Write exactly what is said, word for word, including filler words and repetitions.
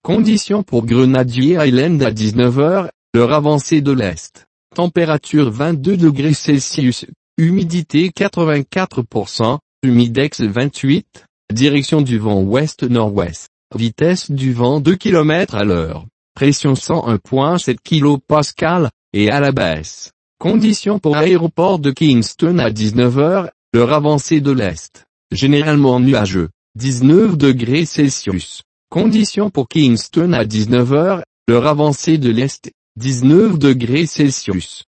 Conditions pour Grenadier Island à dix-neuf heures, l'heure avancée de l'Est. Température vingt-deux degrés Celsius, humidité quatre-vingt-quatre pour cent, humidex vingt-huit, direction du vent ouest-nord-ouest, vitesse du vent deux kilomètres à l'heure, pression cent un virgule sept kilopascales, et à la baisse. Conditions pour aéroport de Kingston à dix-neuf heures, l'heure avancée de l'Est. Généralement nuageux, dix-neuf degrés Celsius. Conditions pour Kingston à dix-neuf heures, l'heure avancée de l'Est, dix-neuf degrés Celsius.